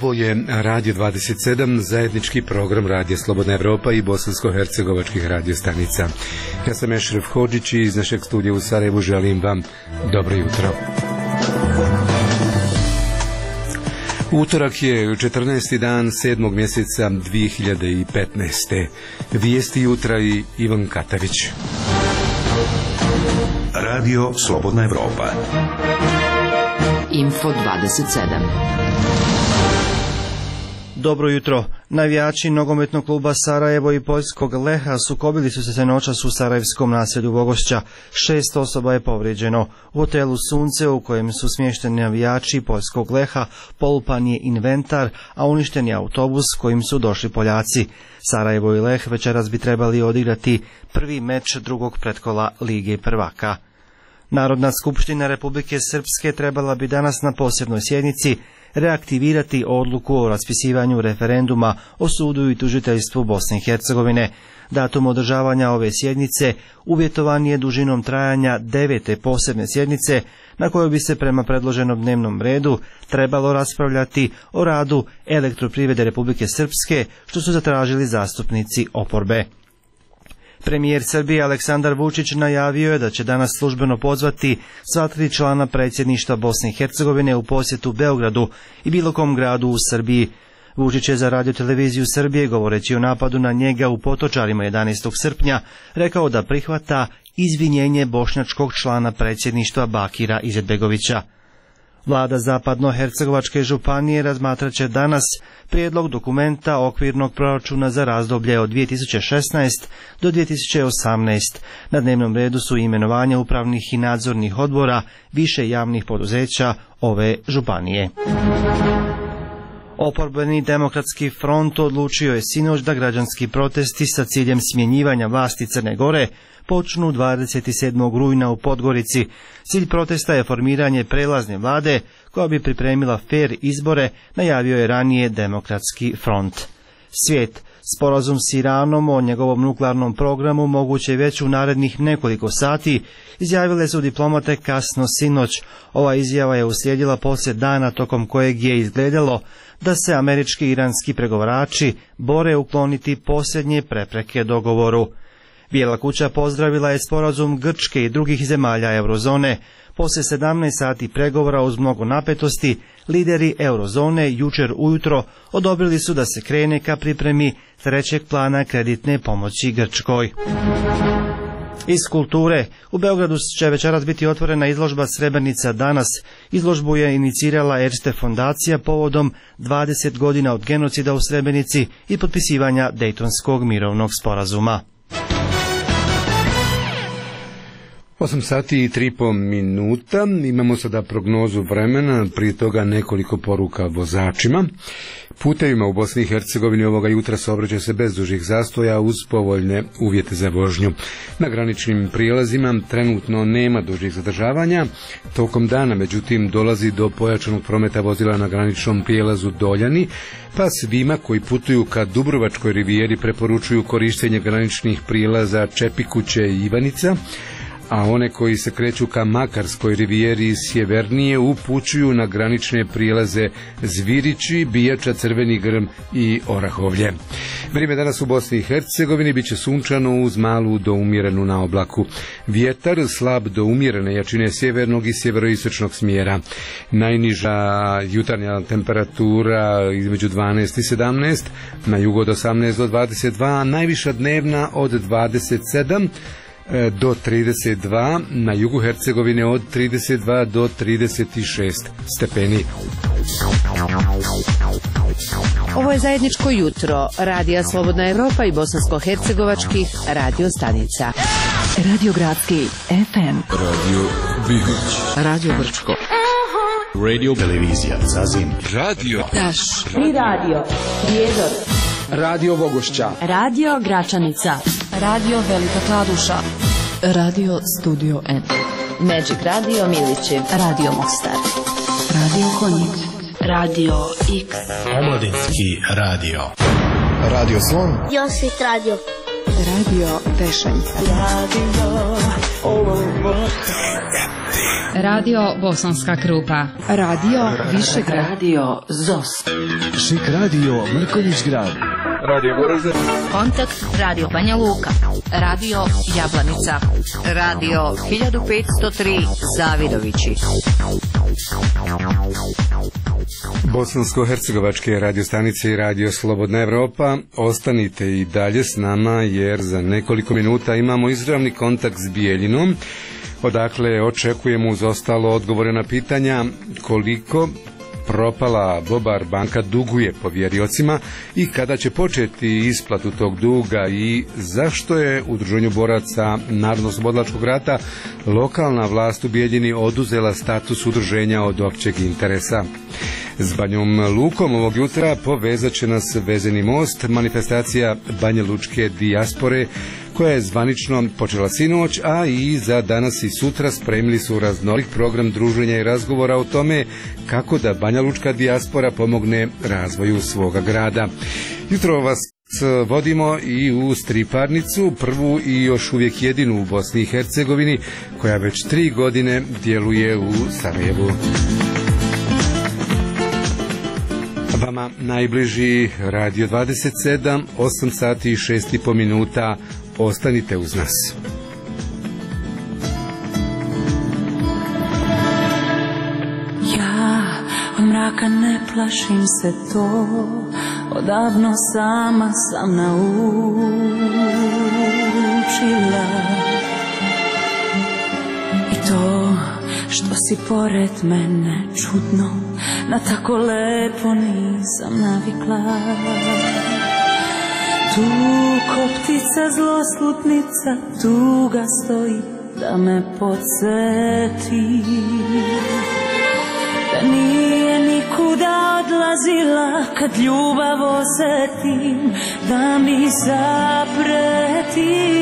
Ovo je Radio 27, zajednički program Radija Slobodna Evropa i bosansko-hercegovačkih radiostanica. Ja sam Ešref Hodžić i iz našeg studija u Sarajevu želim vam dobro jutro. Utorak je 14. dan 7. mjeseca 2015. Vijesti jutra i Ivan Katavić. Radio Slobodna Evropa. Info 27. Dobro jutro. Navijači nogometnog kluba Sarajevo i poljskog Leha sukobili su se noćas u sarajevskom naselju Vogošća. 6 osoba je povrijeđeno. U hotelu Sunce, u kojem su smješteni navijači poljskog Leha, polupan je inventar, a uništen je autobus kojim su došli Poljaci. Sarajevo i Leh večeras bi trebali odigrati prvi meč drugog pretkola Lige prvaka. Narodna skupština Republike Srpske trebala bi danas na posebnoj sjednici reaktivirati odluku o raspisivanju referenduma o sudu i tužiteljstvu Bosne i Hercegovine. Datum održavanja ove sjednice uvjetovan je dužinom trajanja 9. posebne sjednice na kojoj bi se prema predloženom dnevnom redu trebalo raspravljati o radu Elektroprivrede Republike Srpske, što su zatražili zastupnici oporbe. Premijer Srbije Aleksandar Vučić najavio je da će danas službeno pozvati sva 3 člana predsjedništva Bosne i Hercegovine u posjetu Beogradu i bilo kom gradu u Srbiji. Vučić je za radioteleviziju Srbije, govoreći o napadu na njega u Potočarima 11. srpnja, rekao da prihvata izvinjenje bošnjačkog člana predsjedništva Bakira Izetbegovića. Vlada Zapadno-Hercegovačke županije razmatrat će danas prijedlog dokumenta okvirnog proračuna za razdoblje od 2016 do 2018. Na dnevnom redu su imenovanja upravnih i nadzornih odbora više javnih poduzeća ove županije. Oporbeni Demokratski front odlučio je sinoć da građanski protesti sa ciljem smjenjivanja vlasti Crne Gore počnu 27. rujna u Podgorici. Cilj protesta je formiranje prelazne vlade koja bi pripremila fer izbore, najavio je ranije Demokratski front. Svijet. Sporazum s Iranom o njegovom nuklearnom programu moguće već u narednih nekoliko sati, izjavile su diplomate kasno sinoć. Ova izjava je uslijedila poslije dana tokom kojeg je izgledalo da se američki i iranski pregovarači bore ukloniti posljednje prepreke dogovoru. Bijela kuća pozdravila je sporazum Grčke i drugih zemalja eurozone. Poslije 17 sati pregovora uz mnogo napetosti, lideri eurozone jučer ujutro odobrili su da se krene ka pripremi trećeg plana kreditne pomoći Grčkoj. Iz kulture. U Beogradu će večeras biti otvorena izložba Srebrenica danas. Izložbu je inicirala Erste fondacija povodom 20 godina od genocida u Srebrenici i potpisivanja Dejtonskog mirovnog sporazuma. 8 sati i 3,5 minuta, imamo sada prognozu vremena, prije toga nekoliko poruka vozačima. Putevima u Bosni i Hercegovini ovoga jutra saobraća se bez dužih zastoja uz povoljne uvjete za vožnju. Na graničnim prijelazima trenutno nema dužih zadržavanja, tokom dana međutim dolazi do pojačanog prometa vozila na graničnom prijelazu Doljani, pa svima koji putuju ka Dubrovačkoj rivijeri preporučuju korištenje graničnih prijelaza Čepikuće i Ivanica, a one koji se kreću ka Makarskoj rivijeri sjevernije upućuju na granične prijelaze Zvirići, Bijača, Crveni Grm i Orahovlje. Vrijeme danas u Bosni i Hercegovini biće sunčano uz malu do umjerenu na oblaku. Vjetar slab do umjerene jačine sjevernog i sjeveroistočnog smjera. Najniža jutarnja temperatura između 12 i 17, na jugu od 18 do 22, a najviša dnevna od 27 do 32, na jugu Hercegovine od 32 do 36 stepeni. Ovo je zajedničko jutro Radija Slobodna Evropa i bosansko-hercegovačkih radiostanica. Radio Gradski FM, Radio Bihoć, Radio Brčko, Radio Televizija Zazim, Radio Taš i Radio Prijedor, Radio Vogošća, Radio Gračanica, Radio Velika Kladuša, Radio Studio N, Magic Radio Milići, Radio Mostar, Radio Konjic, Radio X, Omladinski radio. Radio Slon, Josvit Radio, Radio Tešanica. Radio Bosanska Krupa. Radio Višegrad. Radio ZOS. Šik radio Mrkonjić Grad. Radio Goražde. Kontakt Radio Banja Luka. Radio Jablanica. Radio 1503 Zavidovići. Bosansko-hercegovačke radiostanice i Radio Slobodna Evropa, ostanite i dalje s nama jer za nekoliko minuta imamo izravni kontakt s Bijeljinom, odakle očekujemo uz ostalo odgovore na pitanja koliko propala Bobar banka duguje povjeriocima i kada će početi isplatu tog duga i zašto je Udruženju boraca Narodnooslobodilačkog rata lokalna vlast u Bijeljini oduzela status udruženja od općeg interesa. S Banjom Lukom ovog jutra povezat će nas vezeni most, manifestacija Banja Lučke dijaspore koja je zvanično počela sinoć, a i za danas i sutra spremili su raznolik program druženja i razgovora o tome kako da Banja Lučka dijaspora pomogne razvoju svoga grada. Jutro vas vodimo i u striparnicu, prvu i još uvijek jedinu u Bosni i Hercegovini, koja već 3 godine djeluje u Sarajevu. Vama najbliži Radio 27, 8 sati i 6,5 minuta. Ostanite uz nas. Ja od mraka ne plašim se to, odavno sama sam naučila. I to što si pored mene čudno, na tako lepo nisam navikla. Tu ko ptica zloslutnica, tuga stoji da me podsjeti da nije nikuda odlazila kad ljubav osjetim, da mi zapreti.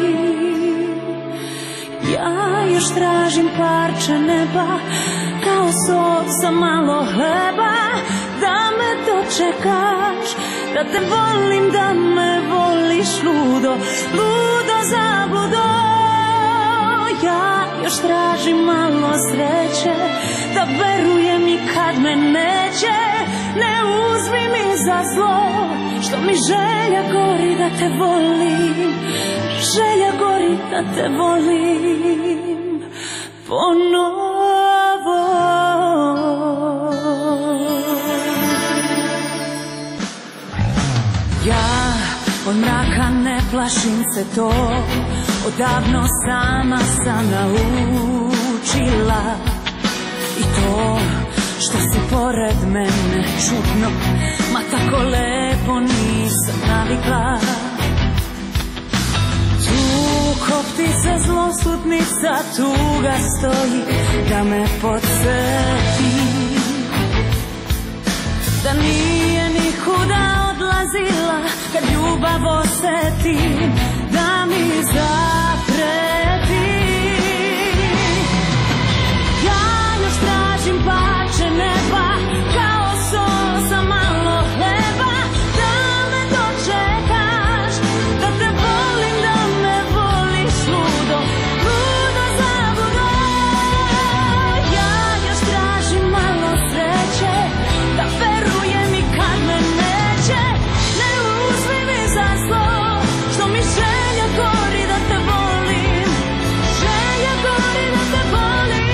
Ja još tražim parče neba, kao so sa malo hleba, da me dočekaš, da te volim, da me voliš ludo, ludo zabludo. Ja još tražim malo sreće, da verujem i kad me neće. Ne uzmi mi za zlo, što mi želja gori da te volim, želja gori da te volim ponovo. Ja od mraka ne plašim se to, odavno sama sam naučila. I to što si pored mene čudno, ma tako lepo nisam navikla. Tu ko ptica zloslutnica, tuga stoji da me podsjeti da nije nikuda odlazila kad ljubav osjetim, da mi zapreti. Ja još tražim parče neba, kao so sa malo hleba, da me dočekaš, da te volim, da me voliš ludo, ludo zabludo. Ja još tražim malo sreće, da verujem i kad me neće. Ne uzmi mi za zlo, što mi želja gori da te volim, želja gori da te volim.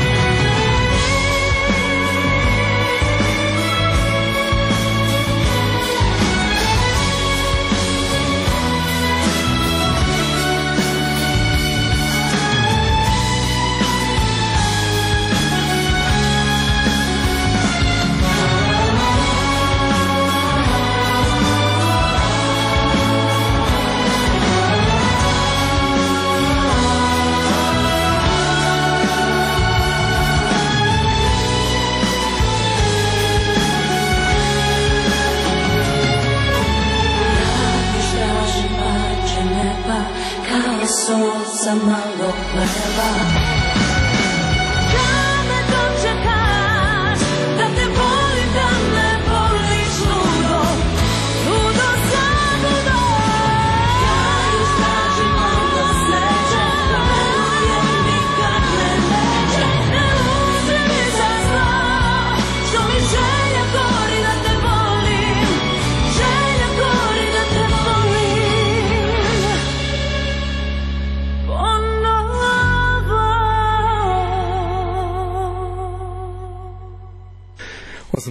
Sa malo hleba, da me dočekaš, da te volim, da me voliš ludo, ludo zabludo. Ja još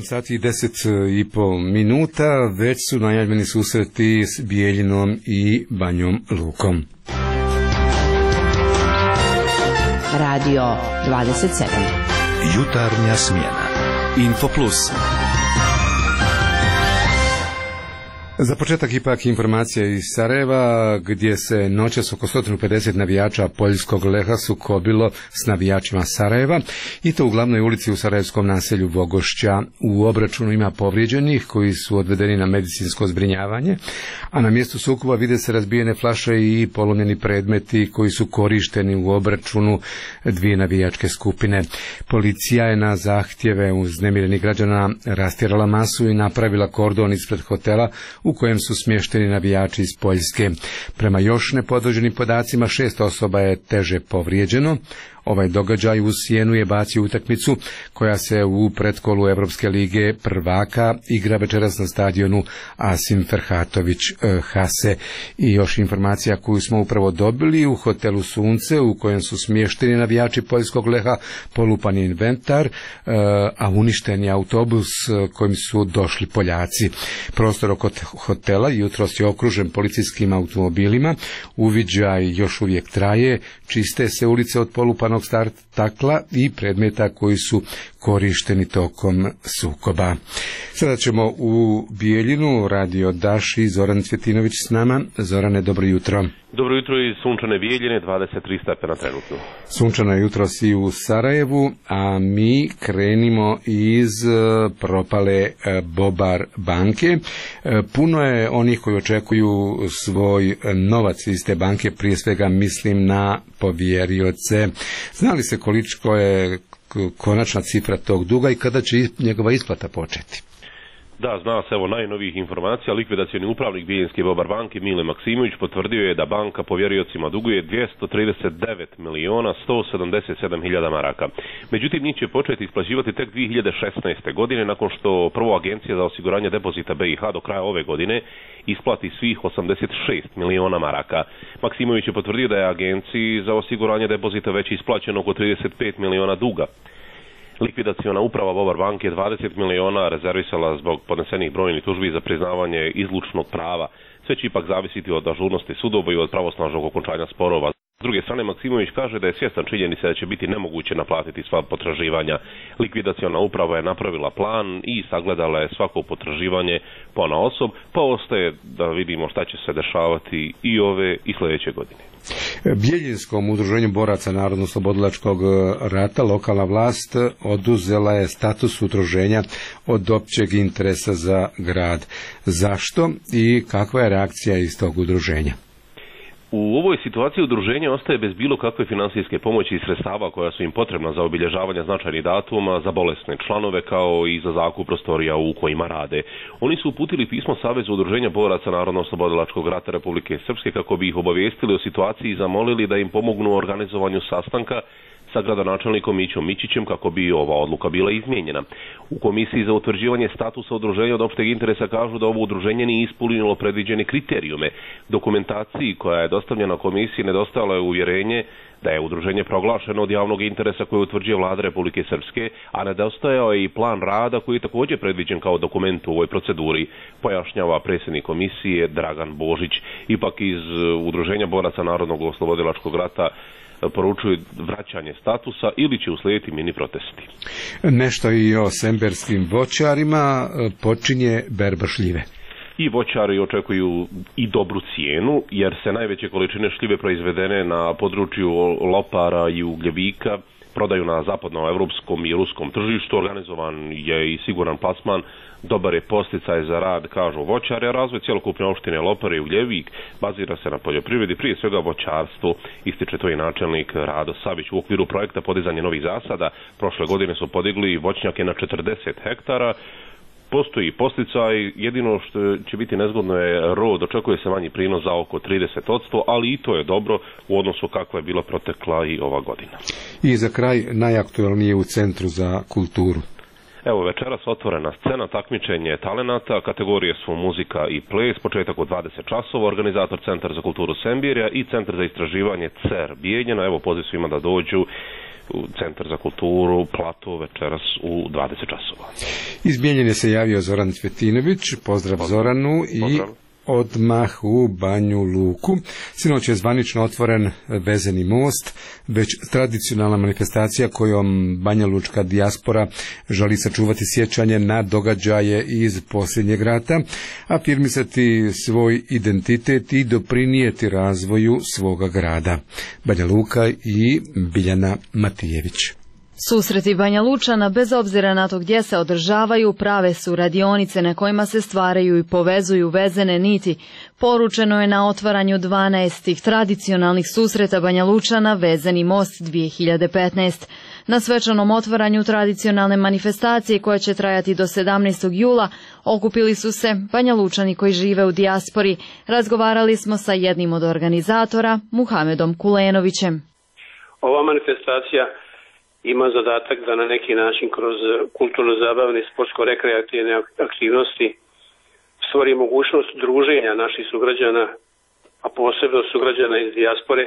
sati i 10,5 minuta, već su najavljeni susreti s Bijeljinom i Banjom Lukom. Radio 27. Jutarnja smjena. Infoplus. Za početak ipak informacija iz Sarajeva, gdje se noćas oko 150 navijača poljskog Leha sukobilo s navijačima Sarajeva, i to u glavnoj ulici u sarajevskom naselju Vogošća. U obračunu ima povrijeđenih koji su odvedeni na medicinsko zbrinjavanje, a na mjestu sukoba vide se razbijene flaše i polomljeni predmeti koji su korišteni u obračunu dvije navijačke skupine. Policija je na zahtjeve uznemirenih građana rastjerala masu i napravila kordon ispred hotela u kojem su smješteni navijači iz Poljske. Prema još nepodloženim podacima 6 osoba je teže povrijeđeno. Ovaj događaj u sjenu je bacio utakmicu koja se u pretkolu Evropske lige prvaka igra večeras na stadionu Asim Ferhatović Hase. I još informacija koju smo upravo dobili: u hotelu Sunce u kojem su smješteni navijači poljskog Leha polupan je inventar, a uništen je autobus kojim su došli Poljaci. Prostor oko hotela jutros je okružen policijskim automobilima, uviđaj još uvijek traje, čiste se ulice od polupanog stakla i predmeta koji su korišteni tokom sukoba. Sada ćemo u Bijeljinu, radio Daši, Zoran Cvjetinović s nama. Zorane, dobro jutro. Dobro jutro iz sunčane Bijeljine, 23 stepena trenutno. Sunčano je jutro si u Sarajevu, a mi krenimo iz propale Bobar banke. Puno je onih koji očekuju svoj novac iz te banke, prije svega mislim na povjerioce. Zna li se koliko je konačna cifra tog duga i kada će njegova isplata početi? Da, zna se, evo najnovijih informacija. Likvidacioni upravnik Bijeljinske Bobar banke Mile Maksimović potvrdio je da banka povjeriocima duguje 239.177.000 maraka. Međutim, njih će početi isplaćivati tek 2016. godine, nakon što prvo Agencija za osiguranje depozita BiH do kraja ove godine isplati svih 86 miliona maraka. Maksimović je potvrdio da je Agenciji za osiguranje depozita već isplaćeno oko 35 miliona duga. Likvidaciona uprava Bobar banke 20 miliona rezervisala zbog podnesenih brojnih tužbi za priznavanje izlučnog prava. Sve će ipak zavisiti od ažurnosti sudova i od pravosnažnog okončanja sporova. S druge strane, Maksimović kaže da je svjestan činjenice da će biti nemoguće naplatiti sva potraživanja. Likvidaciona uprava je napravila plan i sagledala je svako potraživanje ponaosob, pa ostaje da vidimo šta će se dešavati i ove i sljedeće godine. Bijeljinskom udruženju boraca Narodno-slobodilačkog rata lokalna vlast oduzela je status udruženja od općeg interesa za grad. Zašto i kakva je reakcija iz tog udruženja? U ovoj situaciji udruženje ostaje bez bilo kakve financijske pomoći i sredstava koja su im potrebna za obilježavanje značajnih datuma, za bolesne članove kao i za zakup prostorija u kojima rade. Oni su uputili pismo Savezu udruženja boraca Narodno-slobodilačkog rata Republike Srpske kako bi ih obavijestili o situaciji i zamolili da im pomognu u organizovanju sastanka sa gradonačelnikom Mićom Mićićem kako bi ova odluka bila izmijenjena. U Komisiji za utvrđivanje statusa udruženja od opšteg interesa kažu da ovo udruženje nije ispunilo predviđene kriterijume. Dokumentaciji koja je dostavljena komisiji nedostajalo je uvjerenje da je udruženje proglašeno od javnog interesa koje utvrđuje Vlada Republike Srpske, a nedostajao je i plan rada koji je također predviđen kao dokument u ovoj proceduri, pojašnjava predsjednik komisije Dragan Božić. Ipak iz udruženja boraca Narodnog oslobodilačkog rata poručuju vraćanje statusa ili će uslijediti mini protesti. Nešto i o semberskim voćarima, počinje berba šljive. I voćari očekuju i dobru cijenu, jer se najveće količine šljive proizvedene na području Lopara i Ugljevika prodaju na zapadnoevropskom i ruskom tržištu. Organizovan je i siguran plasman, dobar je posticaj za rad, kažu voćari, a razvoj cjelokupne opštine Lopare i Ugljevik bazira se na poljoprivredi, prije svega voćarstvu, ističe to i načelnik Rado Savić. U okviru projekta podizanje novih zasada prošle godine su podigli voćnjake na 40 hektara. Postoji posticaj, jedino što će biti nezgodno je rod, očekuje se manji prinos za oko 30%, ali i to je dobro u odnosu kakva je bila protekla i ova godina. I za kraj najaktualnije u Centru za kulturu. Evo, večeras otvorena scena, takmičenje talenata, kategorije su muzika i ples, početak od 20 časova, organizator Centar za kulturu Sembirja i Centar za istraživanje CER Bijeljina. Evo, poziv svima da dođu. Centar za kulturu, Plato, večeras u 20 časova. Iz Bijeljine se javio Zoran Cvetinović, pozdrav Zoranu i odmah u Banju Luku. Sinoć je zvanično otvoren vezeni most, već tradicionalna manifestacija kojom banjalučka dijaspora želi sačuvati sjećanje na događaje iz posljednjeg rata, afirmisati svoj identitet i doprinijeti razvoju svoga grada. Banja Luka i Biljana Matijević. Susreti Banja Lučana, bez obzira na to gdje se održavaju, prave su radionice na kojima se stvaraju i povezuju vezene niti. Poručeno je na otvaranju 12. tradicionalnih susreta Banja Lučana Vezeni most 2015. Na svečanom otvaranju tradicionalne manifestacije koja će trajati do 17. jula okupili su se Banja Lučani koji žive u dijaspori. Razgovarali smo sa jednim od organizatora, Muhamedom Kulenovićem. Ova manifestacija ima zadatak da na neki način kroz kulturno-zabavne i sportsko-rekreativne aktivnosti stvori mogućnost druženja naših sugrađana, a posebno sugrađana iz dijaspore,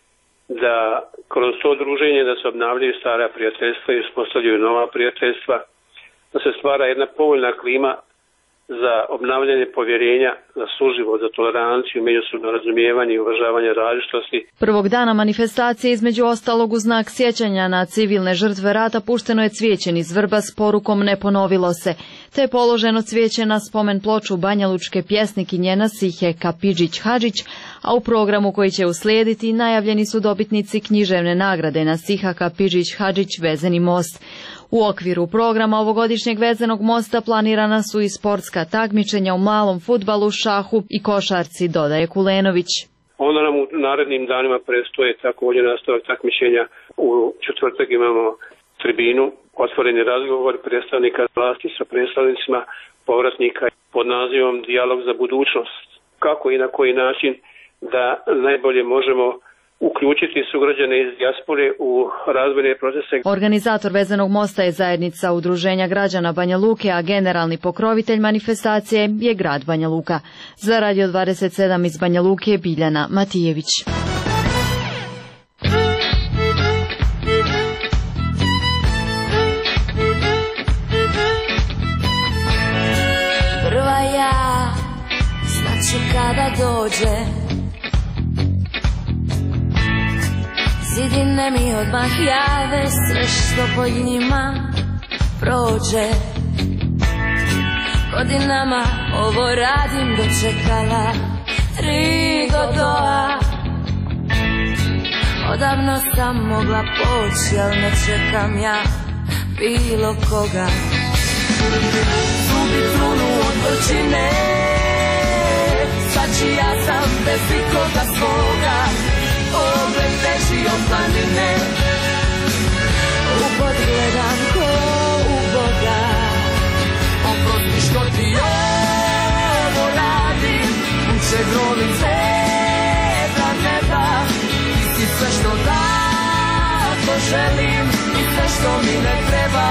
da kroz to druženje da se obnavljaju stara prijateljstva i uspostavljaju nova prijateljstva, da se stvara jedna povoljna klima za obnavljanje povjerenja, za suživot, za toleranciju, međusobno razumijevanje i uvažavanje različitosti. Prvog dana manifestacije, između ostalog u znak sjećanja na civilne žrtve rata, pušteno je cvijeće niz vrba s porukom "Ne ponovilo se", te je položeno cvijeće na spomen ploču banjalučke pjesnikinje Nasihe Kapidžić-Hadžić, a u programu koji će uslijediti najavljeni su dobitnici književne nagrade Nasiha Kapidžić-Hadžić Vezeni most. U okviru programa ovogodišnjeg Vezenog mosta planirana su i sportska takmičenja u malom fudbalu, šahu i košarci, dodaje Kulenović. Onda nam u narednim danima predstoje također nastavak takmičenja. U četvrtak imamo tribinu, otvoreni razgovor predstavnika vlasti sa predstavnicima povratnika pod nazivom Dijalog za budućnost. Kako i na koji način da najbolje možemo uključiti sugrađane iz dijaspore u razvojne procese. Organizator Vezenog mosta je zajednica Udruženja građana Banja Luke, a generalni pokrovitelj manifestacije je grad Banja Luka. Za Radio 27 iz Banja Luke, Biljana Matijević. Prva ja, znaću kada dođe, zidine mi odmah jave sve što pod njima prođe. Godinama ovo radim, dočekala 3 Godoa. Odavno sam mogla poći, al ne čekam ja bilo koga. Zubi trunu od gorčine, svači ja sam bez ikoga svoga. Pogled teži od planine, upod gledam ko u Boga. Oprosti što ti ovo radim, uče grovim sveta neba. Ti si sve što tako želim i sve što mi ne treba.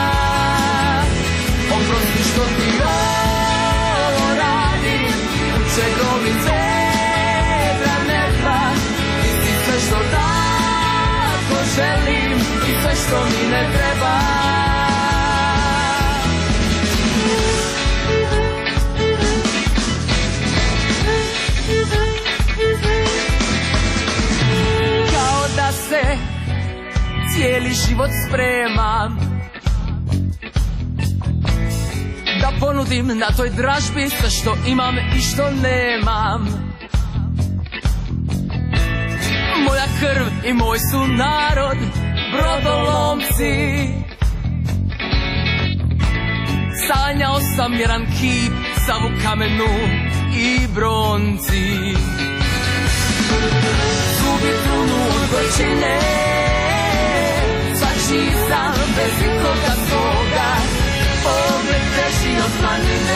Oprosti što ti ovo radim, uče grovim sveta neba. Sve što tako želim i sve što mi ne treba. Kao da se cijeli život spremam da ponudim na toj dražbi sve što imam i što nemam. Moja krv i moj su narod, brodolomci. Sanjao sam jedan kip, sav u kamenu i bronci. Zubi trunu od gorčine, svačiji sam bez ikoga svoga. Pogled teži od planine,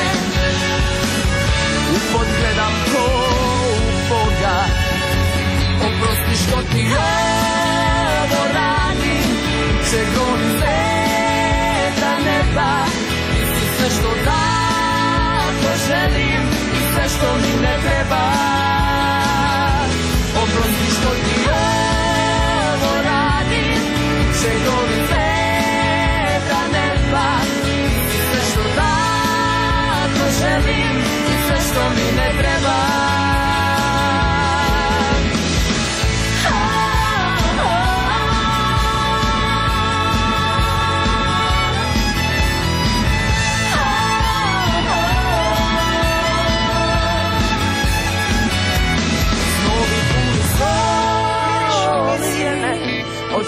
upod gledam ko u Boga. Oprosti što ti ovo radim, uče grovim sveta neba. Ti si sve što tako želim i sve što mi ne treba. Oprosti što ti ovo radim, uče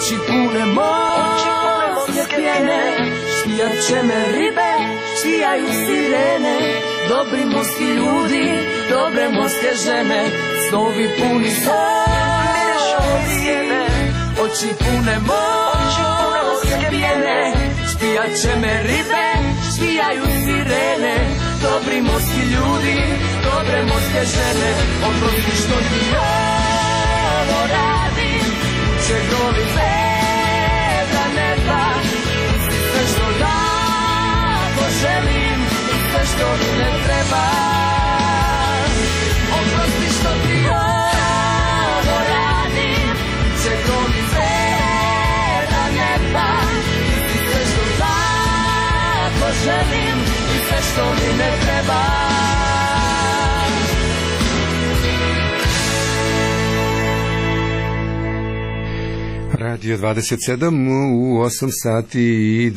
oči pune morske pjene, špijat će me ribe, špijaju sirene, dobri morski ljudi, dobre morske žene, snovi puni sjene, oči pune morske pjene, špijat će me ribe, špijaju sirene, dobri morski ljudi, dobre morske žene, oprosti što ti ovo radim, će goli vedra neba, sve što tako želim, sve što mi ne treba. Oprosti što ti ovo radim, će goli vedra neba, sve što tako želim, sve što mi ne treba. Radio 27 u 8 sati i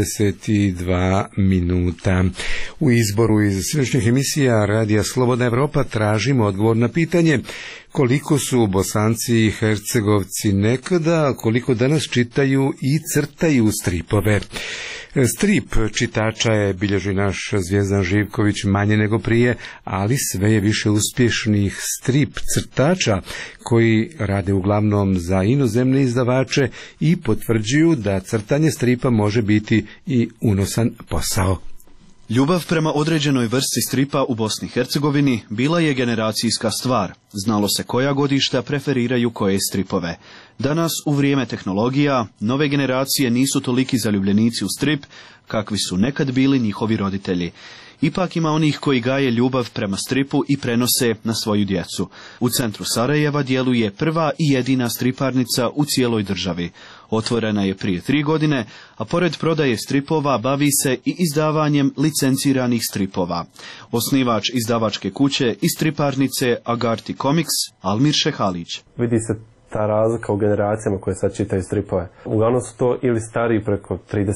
22 minuta. U izboru iz središnjih emisija Radija Slobodna Evropa tražimo odgovor na pitanje koliko su Bosanci i Hercegovci nekada, koliko danas čitaju i crtaju stripove. Strip čitača je, bilježi naš Zvijezdan Živković, manje nego prije, ali sve je više uspješnih strip crtača koji rade uglavnom za inozemne izdavače i potvrđuju da crtanje stripa može biti i unosan posao. Ljubav prema određenoj vrsti stripa u Bosni i Hercegovini bila je generacijska stvar. Znalo se koja godišta preferiraju koje stripove. Danas, u vrijeme tehnologija, nove generacije nisu toliki zaljubljenici u strip kakvi su nekad bili njihovi roditelji. Ipak ima onih koji gaje ljubav prema stripu i prenose na svoju djecu. U centru Sarajeva djeluje prva i jedina striparnica u cijeloj državi. Otvorena je prije 3 godine, a pored prodaje stripova bavi se i izdavanjem licenciranih stripova. Osnivač izdavačke kuće i striparnice Agarti Comics, Almir Šehalić. Vidi se ta razlika u generacijama koje sad čitaju stripove. Uglavnom su to ili stariji preko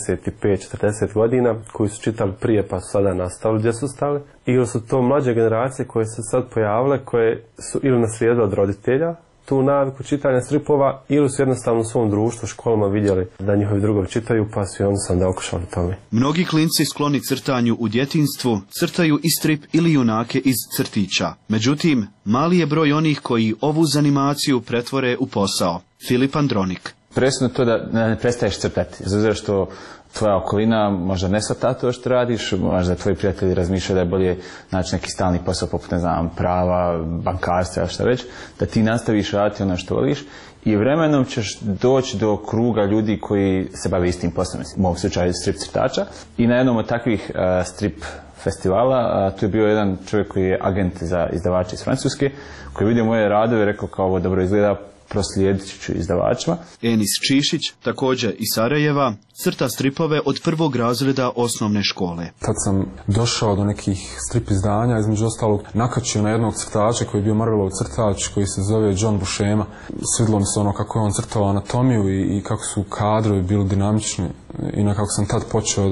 35-40 godina koji su čitali prije pa su sada nastavili gdje su stali, ili su to mlađe generacije koje se sad pojavile, koje su ili naslijedile od roditelja tu naviku čitanja stripova, ili su jednostavno u svom društvu, školama vidjeli da njihovi drugovi čitaju, pa su i oni sam da okušali tome. Mnogi klinci skloni crtanju u djetinjstvu crtaju i strip ili junake iz crtića. Međutim, mali je broj onih koji ovu zanimaciju pretvore u posao. Filip Andronik. Presudno to da ne prestaješ crtati, zato što tvoja okolina možda ne shvata to što radiš, možda tvoji prijatelji razmišljaju da je bolje naći neki stalni posao poput, ne znam, prava, bankarstva, šta već, da ti nastaviš raditi ono što voliš i vremenom ćeš doći do kruga ljudi koji se bave istim poslom, u ovom slučaju strip crtača. I na jednom od takvih strip festivala tu je bio jedan čovjek koji je agent za izdavače iz Francuske, koji je vidio moje radove i rekao kao ovo dobro izgleda, proslijedit ću izdavačima. Enis Čišić, također iz Sarajeva, crta stripove od 1. razreda osnovne škole. Kad sam došao do nekih strip izdanja, između ostalog nakačio na jednog crtača koji je bio Marvelov crtač, koji se zove John Buscema. Svidilo mi se ono kako je on crtao anatomiju i kako su kadrovi bili dinamični i nekako sam tad počeo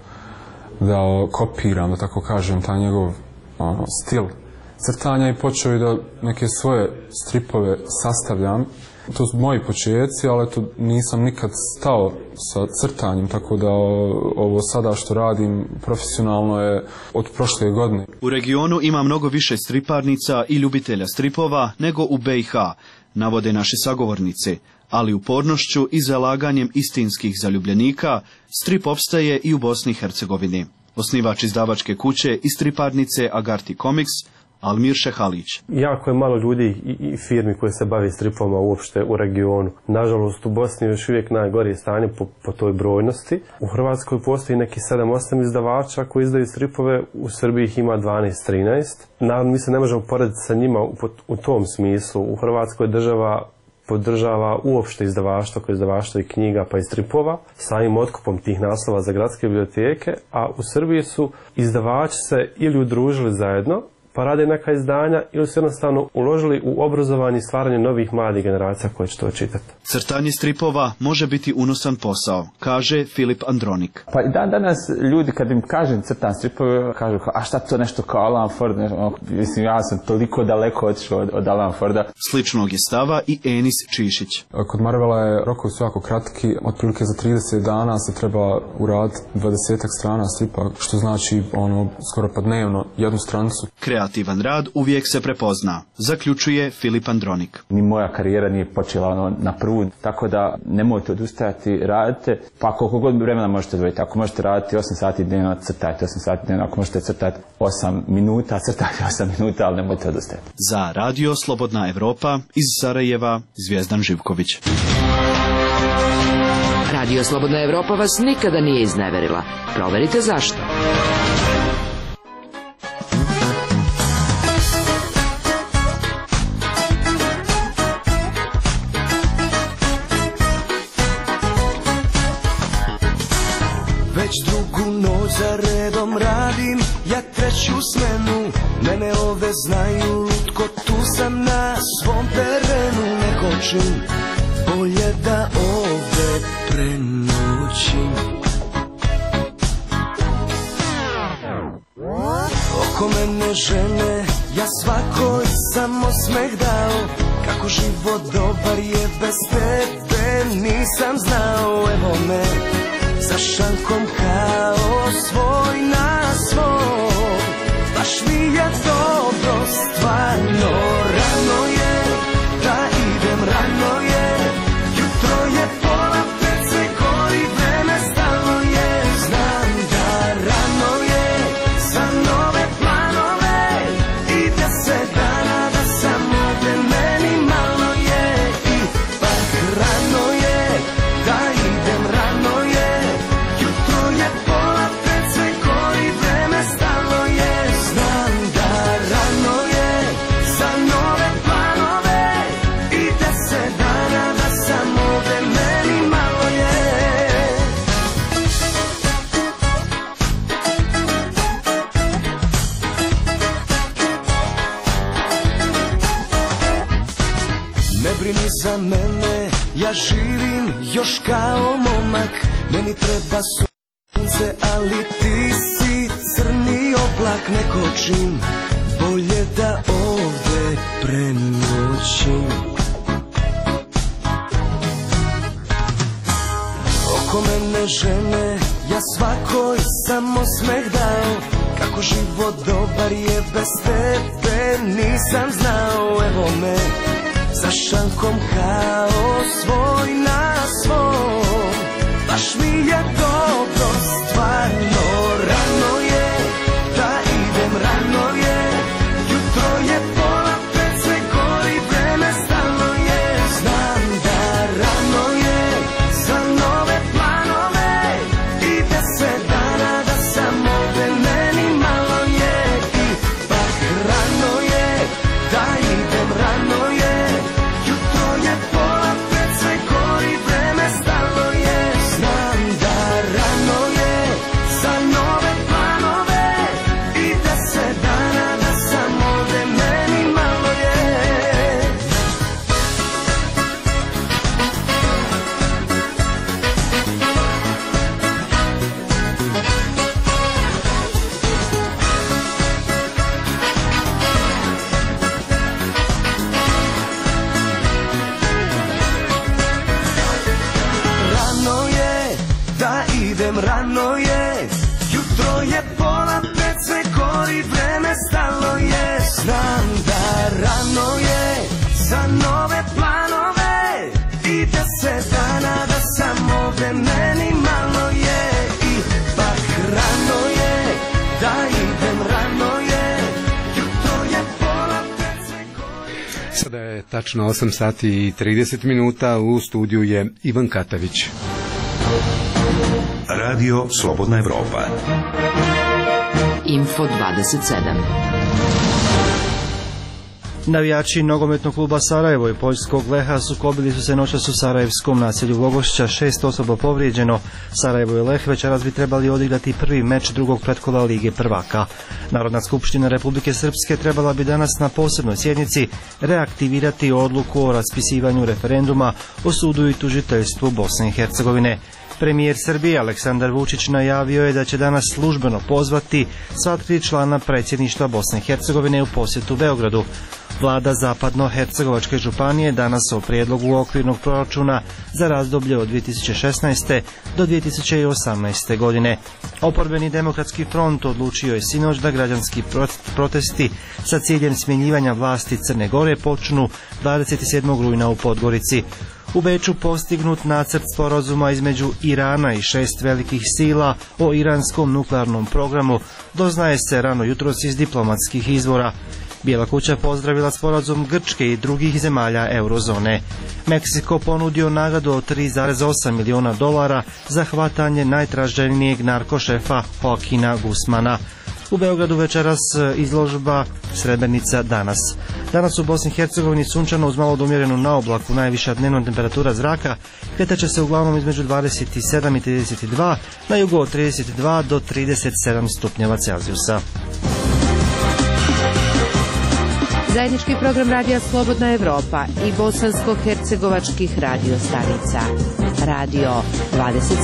da kopiram, da tako kažem, taj njegov stil crtanja i počeo i da neke svoje stripove sastavljam. To su moji početci, ali eto, nisam nikad stao sa crtanjem, tako da ovo sada što radim profesionalno je od prošle godine. U regionu ima mnogo više striparnica i ljubitelja stripova nego u BiH, navode naše sagovornice, ali upornošću i zalaganjem istinskih zaljubljenika strip opstaje i u Bosni i Hercegovini. Osnivač izdavačke kuće i striparnice Agarti Comics, Almir Šehalić. Jako je malo ljudi i firmi koje se bavi stripovima uopšte u regionu. Nažalost, u Bosni je još uvijek najgorije stanje po toj brojnosti. U Hrvatskoj postoji neki 7-8 izdavača koji izdaju stripove, u Srbiji ih ima 12-13. Naravno, mi se ne možemo porediti sa njima u tom smislu. U Hrvatskoj država podržava uopšte izdavaštvo, kao izdavaštvo i knjiga pa i stripova, samim otkupom tih naslova za gradske biblioteke, a u Srbiji su izdavači se ili udružili zajedno, pa rade neka izdanja ili su jednostavno uložili u obrazovanje i stvaranje novih mladih generacija koje će to čitati. Crtanje stripova može biti unosan posao, kaže Filip Andronik. Pa i danas ljudi kad im kažem crtan stripove, kažu a šta to nešto kao Alan Ford, mislim ja sam toliko daleko otišao od Alan Forda. Sličnog je stava i Enis Čišić. Kod Marvela je rokovi su jako kratki, otprilike za 30 dana se treba uraditi 20 strana stripa, što znači skoro pa dnevno jednu stranicu. Kreativan rad uvijek se prepozna, zaključuje Filip Andronik. Ni moja karijera nije počela na prvu, tako da nemojte odustajati, radite, pa koliko god vremena možete odvojiti. Ako možete raditi 8 sati dnevno, crtajte 8 sati dnevno, ako možete crtati 8 minuta, crtajte 8 minuta, ali nemojte odustajati. Za Radio Slobodna Evropa iz Sarajeva, Zvijezdan Živković. Radio Slobodna Evropa vas nikada nije izneverila. Proverite zašto. Već drugu noć za redom radim, ja treću smenu. Mene ove znaju lutko, tu sam na svom terenu. Ne kočim, bolje da ovde prenoćim. Oko mene žene, ja svakoj samo smeh dao. Kako život dobar je bez tebe, nisam znao. Evo me za šankom kao svoj na svoj. Baš mi je dobro, stvarno. Rano je, da idem, rano je. Jutro je pola pet, sve gori, vreme stalo je. Znam da rano je, za nove planove. I 10 dana da sam ovde, meni malo je. Ipak rano je, da idem, rano je. Jutro je pola pet, sve gori, vreme stalo je. Znam da rano je, za nove planove. I 10 dana da sam ovde, meni malo je. Ne brini za mene, ja živim još kao momak. Meni treba sunce, ali ti si crni oblak. Ne kočim, bolje da ovde prenoćim. Oko mene žene, ja svakoj samo smeh dao. Kako život dobar je bez tebe, nisam znao. Evo me za šankom kao svoj na svoj. Baš mi je dobro, stvarno. Rano je, da idem, rano je. Jutro je pola pet, sve gori, vreme stalo je. Znam da rano je, za nove planove. I 10 dana da sam ovde, meni malo je. Ipak rano je, da idem, rano je. Jutro je pola pet, sve gori, vreme stalo je. Znam da rano je, za nove planove. I 10 dana da sam ovde, meni malo je. Rano je, da idem, rano je. Jutro je pola pet, sve gori, vreme stalo je. Znam da rano je, za nove planove. I 10 dana da sam ovde, meni malo je. Ipak rano je, da idem, rano je. Jutro je pola pet, sve gori. Sada je tačno 8 sati i 30 minuta, u studiju je Ivan Katavić. Radio Slobodna Evropa. Info 27. Navijači nogometnog kluba Sarajevo i poljskog Leha sukobili su se noćas u sarajevskom naselju Vogošća, 6 osoba povrijeđeno. Sarajevo i Leh večeras bi trebali odigrati prvi meč drugog pretkola Lige prvaka. Narodna skupština Republike Srpske trebala bi danas na posebnoj sjednici reaktivirati odluku o raspisivanju referenduma o sudu i tužiteljstvu Bosne i Hercegovine. Premijer Srbije Aleksandar Vučić najavio je da će danas službeno pozvati sva 3 člana predsjedništva Bosne i Hercegovine u posjetu Beogradu. Vlada Zapadno-Hercegovačke županije danas o prijedlogu okvirnog proračuna za razdoblje od 2016. do 2018. godine. Oporbeni demokratski front odlučio je sinoć da građanski protesti sa ciljem smjenjivanja vlasti Crne Gore počnu 27. rujna u Podgorici. U Beču postignut nacrt sporazuma između Irana i 6 velikih sila o iranskom nuklearnom programu doznaje se rano jutros iz diplomatskih izvora. Bijela kuća pozdravila sporazum Grčke i drugih zemalja eurozone. Meksiko ponudio nagradu od $3,8 miliona za hvatanje najtraženijeg narkošefa Joaquina Guzmana. U Beogradu večeras izložba Srebrenica danas. Danas u Bosni i Hercegovini sunčano uz malo do umjerenu naoblaku, najviša dnevna temperatura zraka kretaće se uglavnom između 27 i 32, na jugu od 32 do 37 stupnjeva Celzijusa. Zajednički program radija Slobodna Evropa i bosansko-hercegovačkih radio stanica. Radio 27.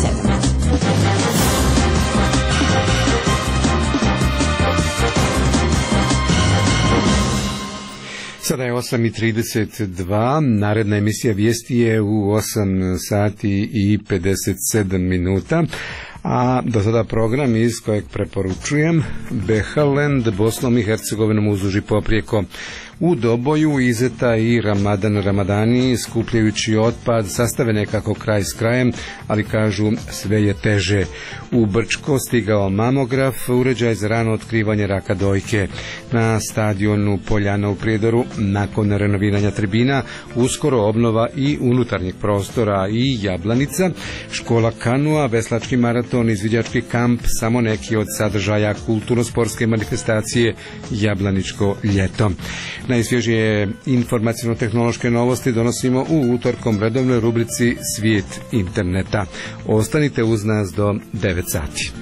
Sada je 8:32, naredna emisija vijesti je u 8 sati i 57 minuta, a do sada program iz kojeg preporučujem Behalend, Bosnom i Hercegovinom uzduži poprijeko. U Doboju Izeta i Ramadani skupljajući otpad sastave nekako kraj s krajem, ali kažu sve je teže. U Brčko stigao mamograf, uređaj za rano otkrivanje raka dojke. Na stadionu Poljana u Prijedoru nakon renoviranja tribina uskoro obnova i unutarnjeg prostora i Jablanica, škola kanua, veslački maraton, izviđački kamp, samo neki od sadržaja kulturno-sportske manifestacije Jablaničko ljeto. Najsvježije informacijno-tehnološke novosti donosimo u utorkom redovnoj rubrici Svijet interneta. Ostanite uz nas do 9 sati.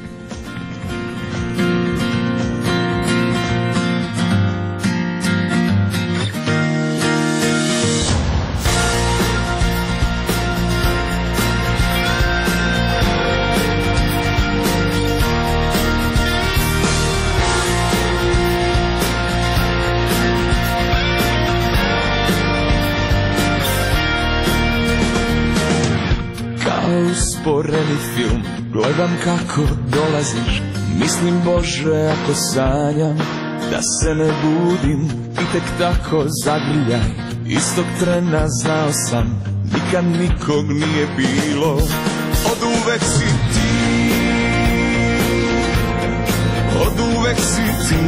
Usporeni film, gledam kako dolaziš. Mislim Bože ako sanjam da se ne budim i tek tako zagrljaj. Istog trena znao sam, nikad nikog nije bilo. Od uvek si ti, od uvek si ti.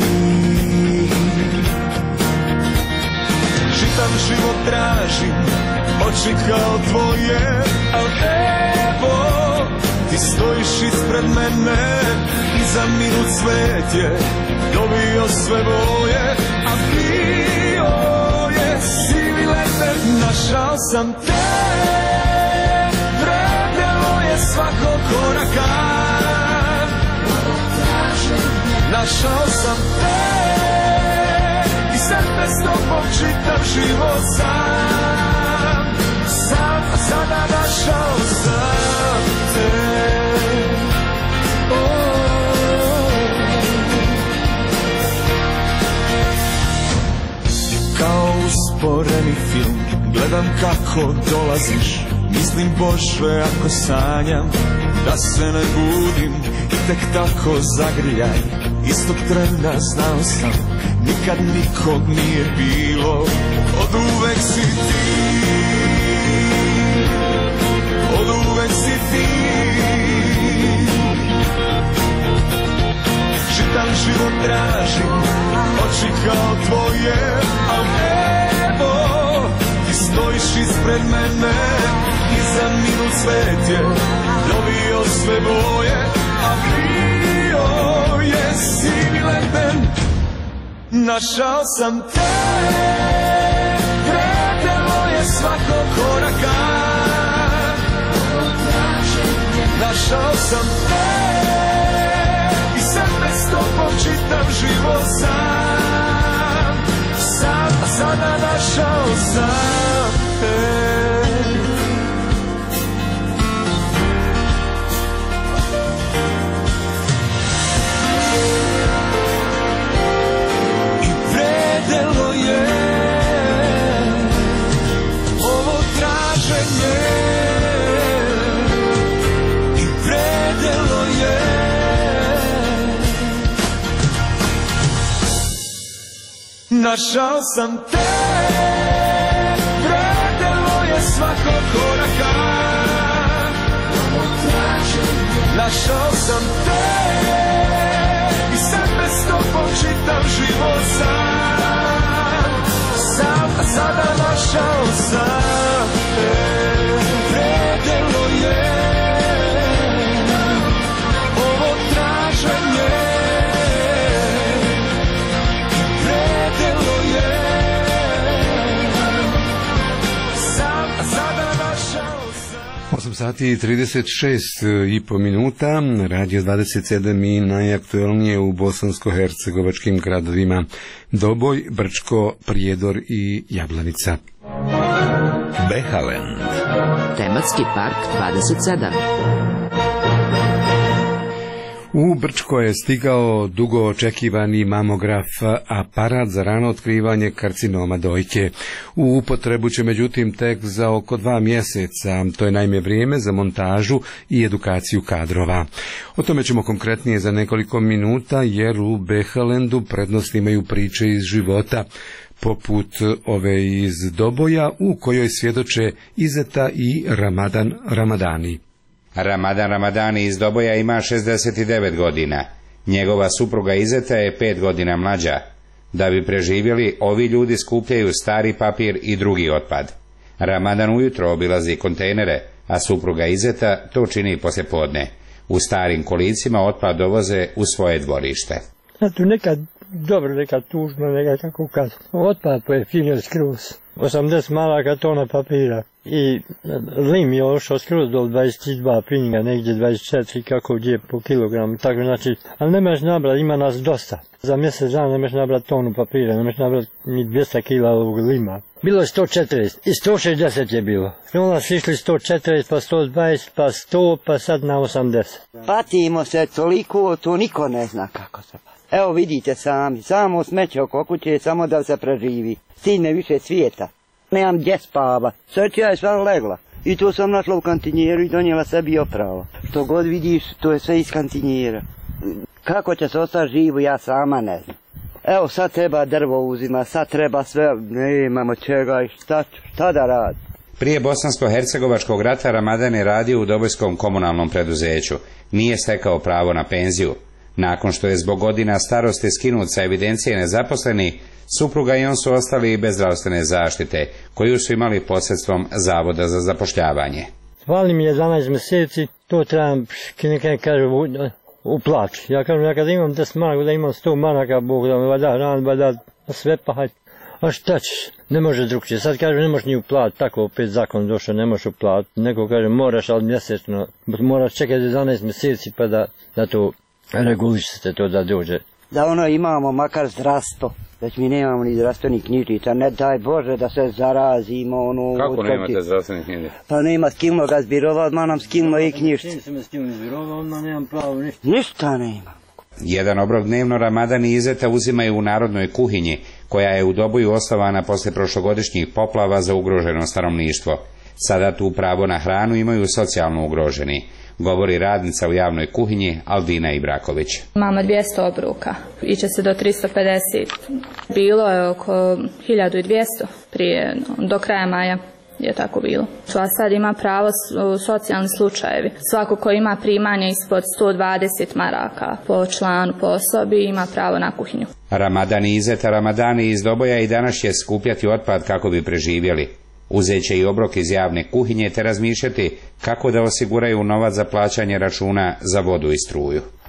Čitav život tražim, oči kao tvoje, al evo ti stojiš ispred mene i za minut svet je dobio sve boje, a bio je sivi leten. Našao sam te, vredelo je svakog koraka. Našao sam te i sad bez tobom čitav život sam. A sada našao sam te. Kao usporeni film, gledam kako dolaziš. Mislim Bože ako sanjam da se ne budim i tek tako zagrljaj. Istog trena znao sam, nikad nikog nije bilo. Od uvek si ti, od uvek si ti. Čitav život tražim, oči kao tvoje, al evo ti stojiš ispred mene i za minut svet je dobio sve boje, a bio je sivi leden. Našao sam te, vredelo je svakog koraka. Našao sam te i sebe s tobom čitam život sam. A sada našao sam te. I vredelo je ovo traženje. I vredelo je. Našao sam te, vredelo je svakog koraka. Našao sam te i sebe s tobom čitam život sam. A sada našao sam te, vredelo je ovo traženje. Vredelo je 8 sati i 36,5 minuta, Radio 27 i najaktualnije u bosansko-hercegovačkim gradovima Doboj, Brčko, Prijedor i Jablanica. Behalend. Tematski park 27. U Brčko je stigao dugo očekivani mamograf, aparat za rano otkrivanje karcinoma dojke. U upotrebu će međutim tek za oko 2 mjeseca, to je naime vrijeme za montažu i edukaciju kadrova. O tome ćemo konkretnije za nekoliko minuta, jer u Behalendu prednost imaju priče iz života, poput ove iz Doboja u kojoj svjedoče Izeta i Ramadani. Ramadan Ramadani iz Doboja ima 69 godina. Njegova supruga Izeta je 5 godina mlađa. Da bi preživjeli, ovi ljudi skupljaju stari papir i drugi otpad. Ramadan ujutro obilazi kontejnere, a supruga Izeta to čini poslijepodne. U starim kolicima otpad dovoze u svoje dvorište. Tu nekad dobro, nekad tužno, nekad kako kad. Otpad pojeftinio skroz. 80 malaka tona papira. I lim je ošao skroz do 22 pinga, negdje 24 kako gdje po kilogramu. Tako znači, ali ne možeš nabrati, ima nas dosta. Za mjesec dana ne možeš nabrati tonu papira, ne možeš nabrati ni 200 kila ovog lima. Bilo je 140 i 160 je bilo. Onda su išli 140, pa 120, pa 100, pa sad na 80. Patimo se toliko, to niko ne zna kako se pati. Evo vidite sami, samo smeće oko kuće, samo da se preživi. Stigne više svijeta. Nemam gdje spava. Sad ja je sva legla. I to sam našla u kantinjeru i donijela sebi opravo. Što god vidiš, to je sve iz kantinjera. Kako će se ostati živo, ja sama ne znam. Evo sad treba drvo uzima, sad treba sve, nemamo čega i šta da radi. Prije bosansko-hercegovačkog rata Ramadan je radio u Dobojskom komunalnom preduzeću. Nije stekao pravo na penziju. Nakon što je zbog godina starosti skinut sa evidencije nezaposleni, supruga i on su ostali bez zdravstvene zaštite, koju su imali posredstvom Zavoda za zapošljavanje. Fali mi 11 mjeseci, to trebam, nekaj kaže, uplaći. Ja kažem, ja kad imam 10 maraka, da imam 100 maraka, Bog da me vada hran, vada sve pa hajde. A šta ćeš? Ne može drugčije. Sad kažem, ne možeš ni uplatiti, tako opet zakon došao, ne možeš uplatiti. Neko kaže, moraš, ali mjesečno, moraš čekati 11 mjeseci pa da to regulišite to da dođe. Da ono imamo makar zdravstvo, već mi nemamo ni zdravstvenih knjižica, ne daj Bože da se zarazimo. Kako nemate zdravstvenih knjižica? Pa nema skilno ga zbirova, odmah nam skilno i knjižice. Čim se me skilno zbirova, odmah nemam pravo ništa. Ništa nema. Jedan obrok dnevno Ramadan i Izeta uzimaju u narodnoj kuhinji, koja je u Doboju osnovana poslije prošlogodišnjih poplava za ugroženo stanovništvo. Sada tu pravo na hranu imaju socijalno ugroženi, govori radnica u javnoj kuhinji Aldina Ibraković. Imamo 200 obroka, iće se do 350. Bilo je oko 1200 prije, do kraja maja je tako bilo. A sad ima pravo socijalni slučajevi. Svako ko ima primanje ispod 120 maraka po članu, po osobi, ima pravo na kuhinju. Ramadan i Izeta Ramadani iz Doboja i danas će skupljati otpad kako bi preživjeli. Uzet će i obrok iz javne kuhinje te razmišljati kako da osiguraju novac za plaćanje računa za vodu i struju.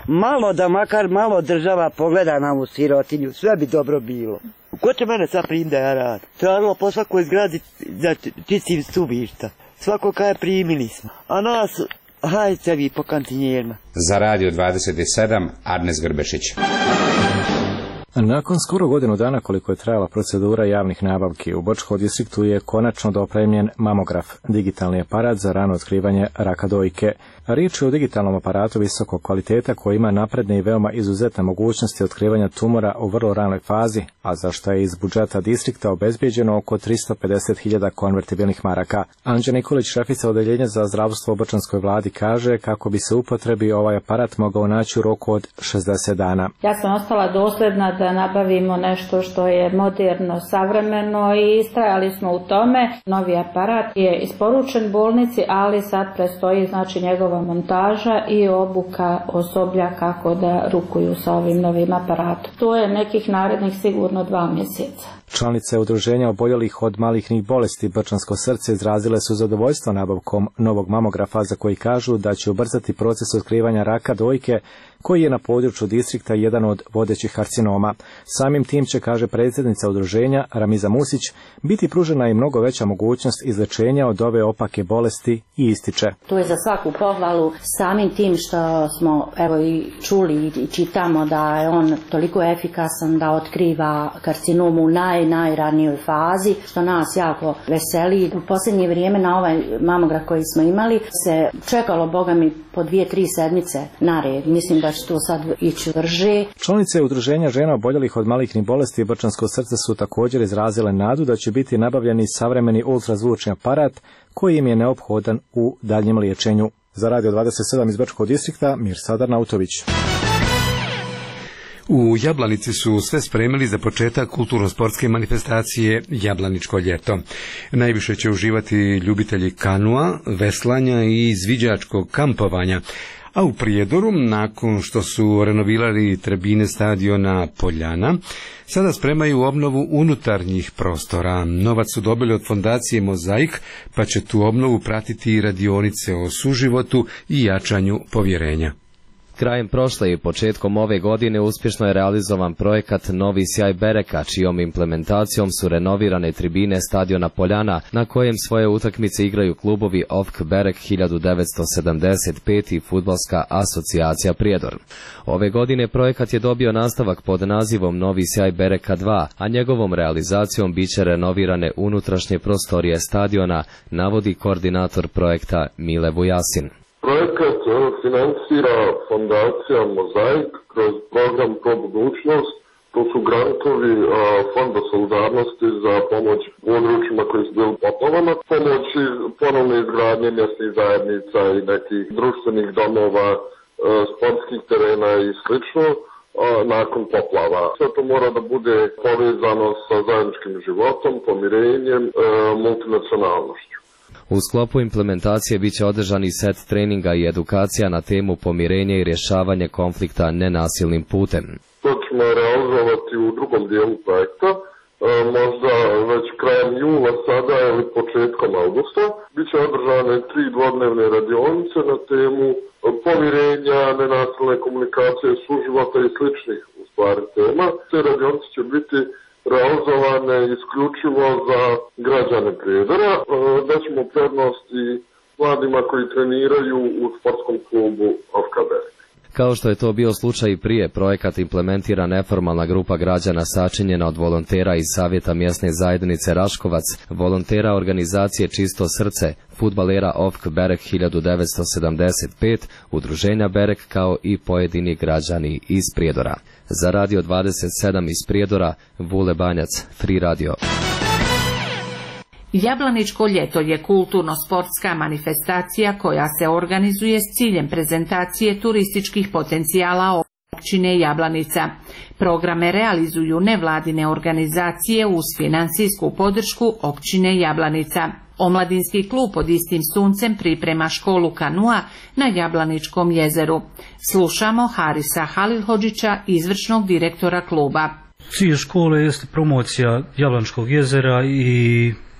Malo da makar malo država pogleda na ovu sirotinju, sve bi dobro bilo. Ko će mene sad prim da ja radim? Trebalo po svakoj zgradi da čistim stubišta. Svako kaj primili smo. A nas, hajde vi po kantinjerima. Za Radio 27, Arnes Grbešić. Nakon skoro godinu dana koliko je trajala procedura javnih nabavki, u Bočkom distriktu je konačno dopremljen mamograf, digitalni aparat za rano otkrivanje raka dojke. Riječ je o digitalnom aparatu visokog kvaliteta koji ima napredne i veoma izuzetne mogućnosti otkrivanja tumora u vrlo ranoj fazi, a za što je iz budžeta distrikta obezbijeđeno oko 350.000 konvertibilnih maraka. Anđa Nikolić, šefica odeljenja za zdravstvo u bočanskoj vladi, kaže kako bi se upotrebi ovaj aparat mogao naći u roku od 60 dana. Ja sam ostala dosljedna da nabavimo nešto što je moderno, savremeno i istrajali smo u tome. Novi aparat je isporučen bolnici, ali sad predstoji njegova montaža i obuka osoblja kako da rukuju sa ovim novim aparatom. To je nekih narednih sigurno 2 mjeseca. Članice udruženja oboljelih od malignih bolesti Brčansko srce izrazile su zadovoljstvo nabavkom novog mamografa za koji kažu da će ubrzati proces otkrivanja raka dojke koji je na području distrikta jedan od vodećih karcinoma. Samim tim će, kaže predsjednica udruženja Ramiza Musić, biti pružena i mnogo veća mogućnost izlečenja od ove opake bolesti i ističe. To je za svaku pohvalu samim tim što smo i čuli i čitamo da je on toliko efikasan da otkriva karcinom u najranijoj fazi, što nas jako veseli. U posljednje vrijeme na ovaj mamograf koji smo imali se čekalo, boga mi, po 2-3 sedmice na red. Mislim da će to sad ići brže. Članice udruženja žena oboljelih od malignih bolesti i Brčansko srce su također izrazile nadu da će biti nabavljeni savremeni ultrazvučni aparat koji im je neophodan u daljnjem liječenju. Za Radio 27 iz Brčkog distrikta, Mirsadar Nautović. U Jablanici su sve spremili za početak kulturno-sportske manifestacije Jablaničko ljeto. Najviše će uživati ljubitelji kanua, veslanja i izviđačkog kampovanja, a u Prijedoru, nakon što su renovirali tribine stadiona Poljana, sada spremaju obnovu unutarnjih prostora. Novac su dobili od fondacije Mozaik, pa će tu obnovu pratiti i radionice o suživotu i jačanju povjerenja. Krajem prošle i početkom ove godine uspješno je realizovan projekat Novi sjaj Bereka, čijom implementacijom su renovirane tribine stadiona Poljana, na kojem svoje utakmice igraju klubovi OFK Berek 1975 i Fudbalska asocijacija Prijedor. Ove godine projekat je dobio nastavak pod nazivom Novi sjaj Bereka 2, a njegovom realizacijom biće renovirane unutrašnje prostorije stadiona, navodi koordinator projekta Mile Vujasin. Projekat financira fondacija Mozaik kroz program Pro budućnost. To su grantovi Fonda solidarnosti za pomoć područjima koji su bili poplavama, pomoći ponovne izgradnje mjesnih zajednica i nekih društvenih domova, sportskih terena i slično nakon poplava. Sve to mora da bude povezano sa zajedničkim životom, pomirenjem, multinacionalnošću. U sklopu implementacije biće održani set treninga i edukacija na temu pomirenje i rješavanje konflikta nenasilnim putem. To ćemo realizovati u drugom dijelu projekta, možda već krajem jula sada ili početkom augusta. Biće održane 3 dvodnevne radionice na temu pomirenja, nenasilne komunikacije, suživota i sličnih u stvari tema. Te radionice će biti realizovane isključivo za građane Prijedora. Daćemo prednost i mladima koji treniraju u sportskom klubu OFK Berek. Kao što je to bio slučaj i prije, projekat implementira neformalna grupa građana sačinjena od volontera iz Savjeta mjesne zajednice Raškovac, volontera organizacije Čisto srce, fudbalera OFK Berek 1975, udruženja Berek kao i pojedini građani iz Prijedora. Za Radio 27 iz Prijedora, Vule Banjac, Free Radio. Jablaničko ljeto je kulturno-sportska manifestacija koja se organizuje s ciljem prezentacije turističkih potencijala općine Jablanica. Programe realizuju nevladine organizacije uz financijsku podršku općine Jablanica. Omladinski klub pod istim suncem priprema školu kanua na Jablaničkom jezeru. Slušamo Harisa Halilhodžića, izvršnog direktora kluba. Cilj škole jeste promocija Jablaničkog jezera i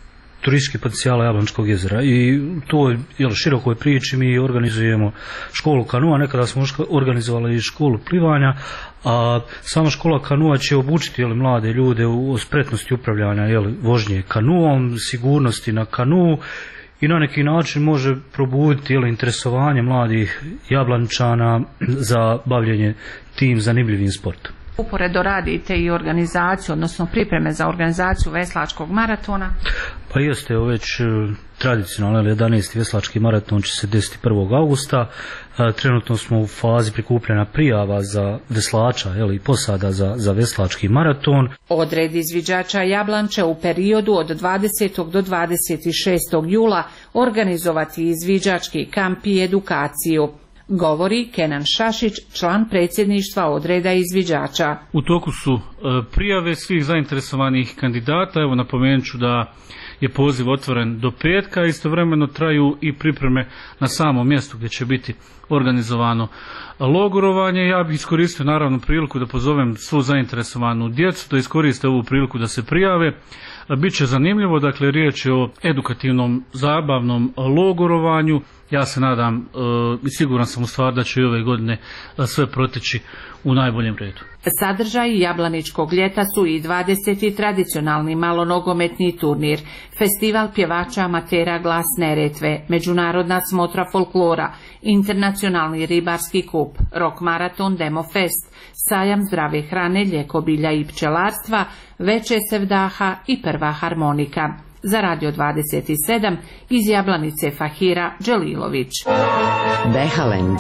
turističkih potencijala Jablančkog jezera i to je širokoj priči. Mi organizujemo školu kanua, nekada smo organizovali i školu plivanja, a sama škola kanua će obučiti mlade ljude u spretnosti upravljanja vožnje kanuom, sigurnosti na kanu i na neki način može probuditi interesovanje mladih Jablančana za bavljenje tim zanimljivim sportom. Uporedo radite i organizaciju, odnosno pripreme za organizaciju veslačkog maratona? Pa jeste, već tradicionalno 11. veslački maraton će se desiti 1. augusta. Trenutno smo u fazi prikupljanja prijava za veslača i posada za veslački maraton. Odred izviđača Jablanče u periodu od 20. do 26. jula organizovati izviđački kamp i edukaciju. Govori Kenan Šašić, član predsjedništva odreda izviđača. U toku su prijave svih zainteresovanih kandidata. Evo, napomenut ću da je poziv otvoren do petka, istovremeno traju i pripreme na samom mjestu gdje će biti organizovano logorovanje. Ja bih iskoristio naravno priliku da pozovem svu zainteresovanu djecu da iskoriste ovu priliku da se prijave. Biće zanimljivo, dakle riječ je o edukativnom zabavnom logorovanju. Ja se nadam i siguran sam u stvari da će i ove godine sve proteći u najboljem redu. Sadržaj Jablaničkog ljeta su i 20. tradicionalni malonogometni turnir, festival pjevača amatera Glas Neretve, međunarodna smotra folklora, internacionalni ribarski kup, rock maraton Demo Fest, sajam zdrave hrane, ljekobilja i pčelarstva, veče sevdaha i prva harmonika. Za Radio 27 iz Jablanice Fahira Đelilović. Behalend.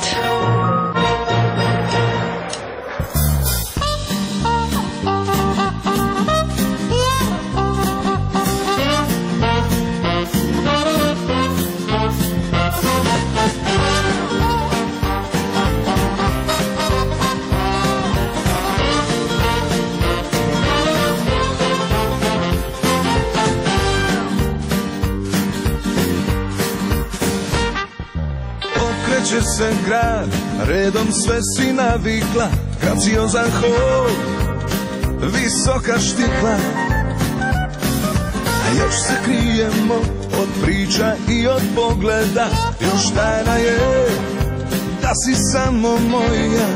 Okreće se grad, redom sve si navikla, graciozan hod, visoka štikla. A još se krijemo od priča i od pogleda, još tajna je da si samo moja.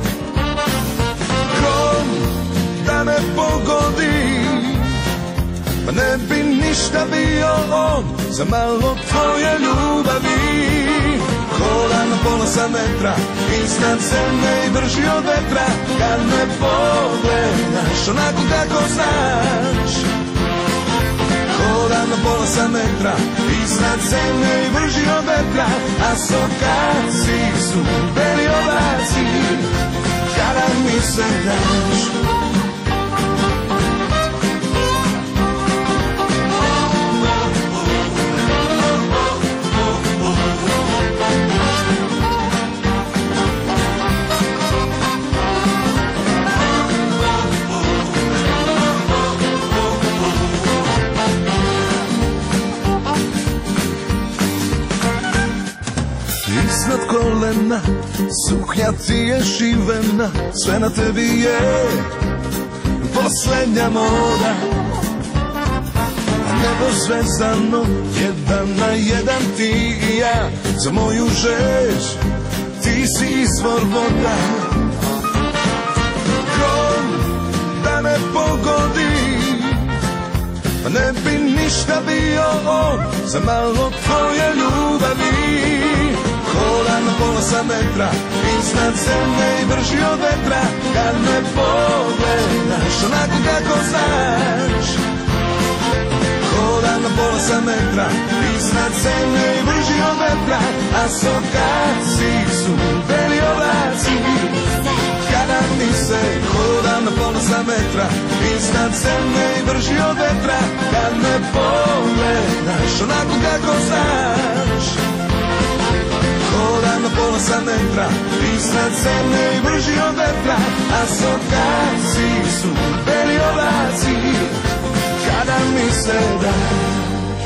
Grom da me pogodi, pa ne bi ništa bio on za malo tvoje ljubavi. Kola na pola sa metra, iznad zemlje i brži od vetra, kad me pogledaš onako kako znaš. Kola na pola sa metra, iznad zemlje i brži od vetra, a sokaci su beli oblaci, kada mi se daš. Iznad kolena, suknja ti je šivena, sve na tebi je posljednja moda. A nebo zvezano, jedan na jedan ti i ja, za moju žeđ ti si izvor voda. Grom da me pogodi, pa ne bi ništa bio on za malo tvoje ljubavi. Kola na pola sa metra, iznad zemlje i brži od vetra, kad me pogledaš onako kako znaš. Kola na pola sa metra, iznad zemlje i brži od vetra, a sokaci su beli oblaci, kada mi se. Kola na pola sa metra, iznad zemlje i brži od vetra, kad me pogledaš onako kako znaš. Kola na pola sa metra, iznad zemlje i brži od vetra, a sokaci su beli oblaci, kada mi se daš.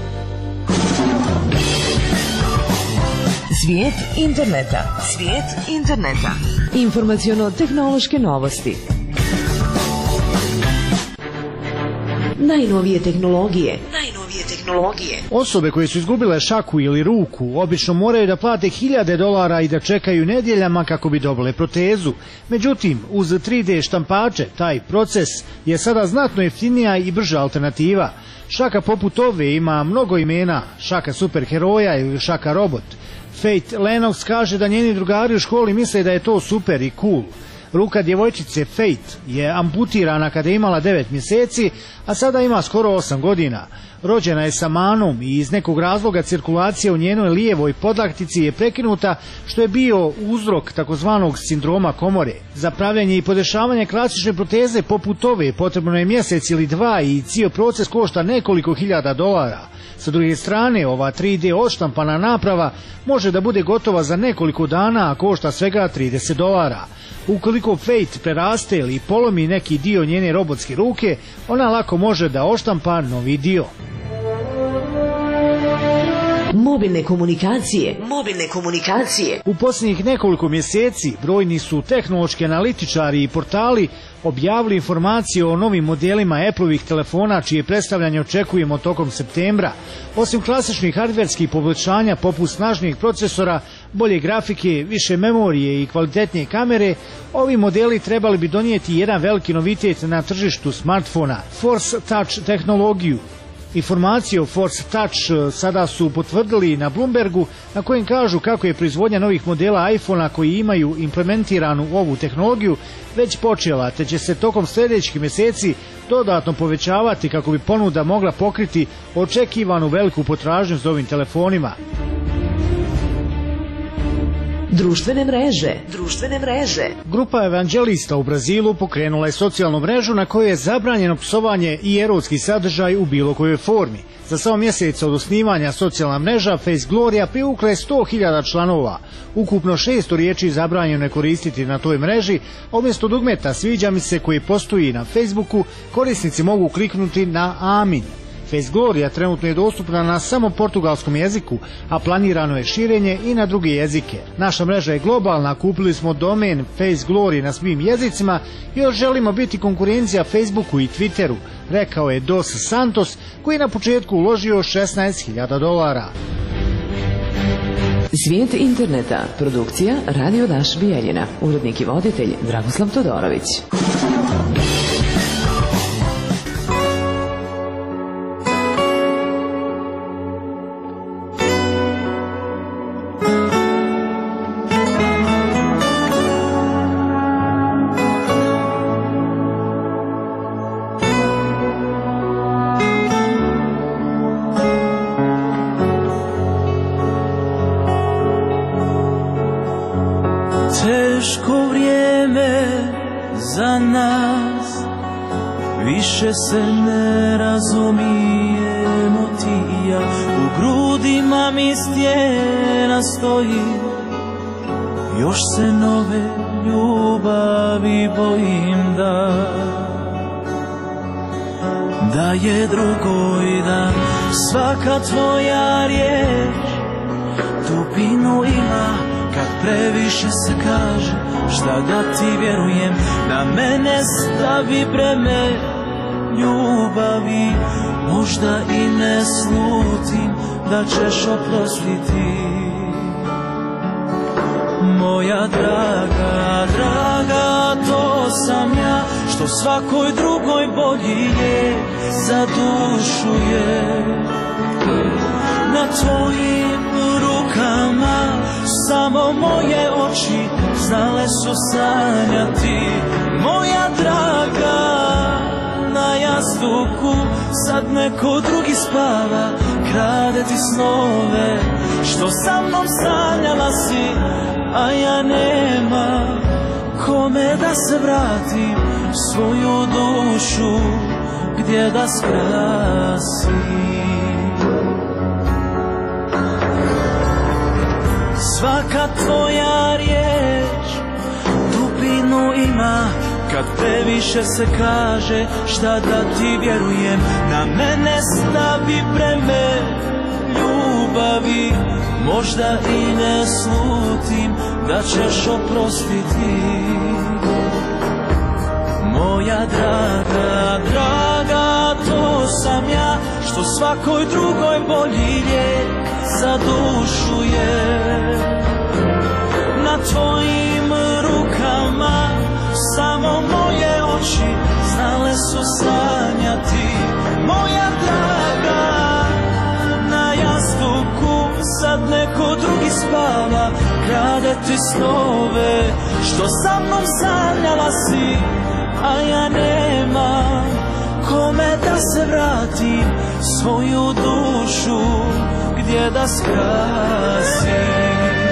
Svijet interneta. Svijet interneta. Informaciono-tehnološke novosti. najnovije tehnologije. Osobe koje su izgubile šaku ili ruku obično moraju da plate $1000 i da čekaju nedjeljama kako bi dobile protezu. Međutim, uz 3D štampače taj proces je sada znatno jeftinija i brža alternativa. Šaka poput ove ima mnogo imena, šaka superheroja ili šaka robot. Faith Lennox kaže da njeni drugari u školi misle da je to super i cool. Ruka djevojčice Faith je amputirana kada je imala 9 mjeseci, a sada ima skoro 8 godina. Rođena je sa manom i iz nekog razloga cirkulacija u njenoj lijevoj podlaktici je prekinuta, što je bio uzrok takozvanog sindroma komore. Za pravljanje i podešavanje klasične proteze poput ove potrebno je mjesec ili dva i cijeli proces košta nekoliko $1000. Sa druge strane, ova 3D odštampana naprava može da bude gotova za nekoliko dana, a košta svega $30. Ukoliko Faith preraste ili polomi neki dio njene robotske ruke, ona lako može da odštampa novi dio. Mobilne komunikacije. U posljednjih nekoliko mjeseci brojni su tehnološki analitičari i portali objavili informacije o novim modelima Appleovih telefona čije predstavljanje očekujemo tokom septembra. Osim klasičnih hardverskih poboljšanja poput snažnijih procesora, bolje grafike, više memorije i kvalitetnije kamere, ovi modeli trebali bi donijeti jedan veliki novitet na tržištu smartfona, Force Touch tehnologiju. Informacije o Force Touch sada su potvrdili na Bloombergu, na kojem kažu kako je proizvodnja novih modela iPhona koji imaju implementiranu ovu tehnologiju već počela, te će se tokom sljedećih mjeseci dodatno povećavati kako bi ponuda mogla pokriti očekivanu veliku potražnju za ovim telefonima. Društvene mreže. Grupa evanđelista u Brazilu pokrenula je socijalnu mrežu na kojoj je zabranjeno psovanje i erotski sadržaj u bilo kojoj formi. Za samo mjesec od osnivanja socijalna mreža Face Gloria privukla je 100.000 članova. Ukupno 600 riječi zabranjeno je koristiti na toj mreži, a umjesto dugmeta sviđa mi se koji postoji na Facebooku, korisnici mogu kliknuti na Amin. Face Gloria trenutno je dostupna na samo portugalskom jeziku, a planirano je širenje i na druge jezike. Naša mreža je globalna, kupili smo domen Face Gloria na svim jezicima i još želimo biti konkurencija Facebooku i Twitteru, rekao je Dos Santos, koji je na početku uložio $16.000. Svijet interneta, produkcija Radio Daš Bijeljina, urednik i voditelj Dragoslav Todorović. Teško vrijeme za nas, više se ne razumijemo ti i ja. U grudima mi stijena stoji, još se nove ljubavi bojim da je drugoj dan. Svaka tvoja riječ dubinu ima, kad previše se kaže šta da ti vjerujem. Na mene stavi breme ljubavi, možda i ne slutim da ćeš oprostiti. Moja draga, draga, to sam ja, što svakoj drugoj bolji je, za dušu je. Na tvojim rukama samo moje oči znale su sanjati. Moja draga, na jastuku sad neko drugi spava, krade ti snove što sa mnom sanjala si, a ja nema kome da se vratim, svoju dušu gdje da skrasim. Svaka tvoja riječ dubinu ima, kad previše se kaže šta da ti vjerujem. Na mene stavi breme ljubavi, možda i ne slutim da ćeš oprostiti. Moja draga, draga, to sam ja, što svakoj drugoj bolji lijek za dušu je. Na tvojim rukama samo moje oči znale su sanjati, moja draga. Na jastuku sad neko drugi spava, krade ti snove što sa mnom sanjala si, a ja nemam kome da se vratim, svoju dušu gdje da skrasim.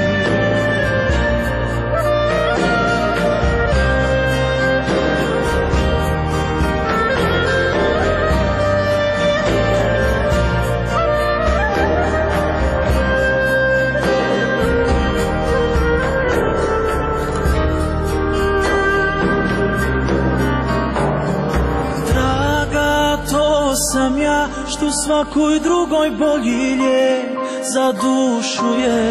Sam ja, što svakoj drugoj bolji lijek za dušu je.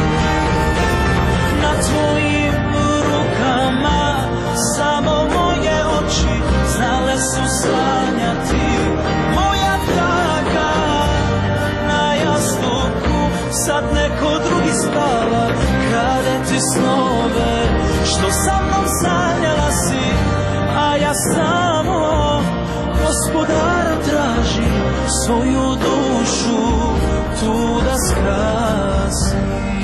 Na tvojim rukama samo moje oči znale su sanjati, moja draga. Na jastuku sad neko drugi spava, krade ti snove što sa mnom sanjala si, a ja samo Gospodara traži, svoju dušu tu da skrasi.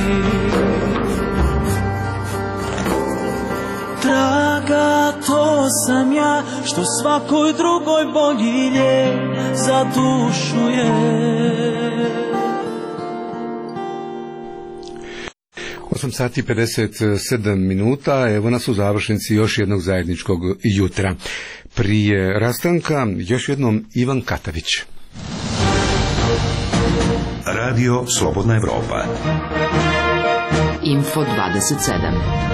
Draga, to sam ja, što svakoj drugoj bolji lijek za dušu je. 8 sati 57 minuta, evo nas u završnici još jednog zajedničkog jutra. Prije rastanka još jednom Ivan Katavić. Radio Slobodna Evropa. Info 27.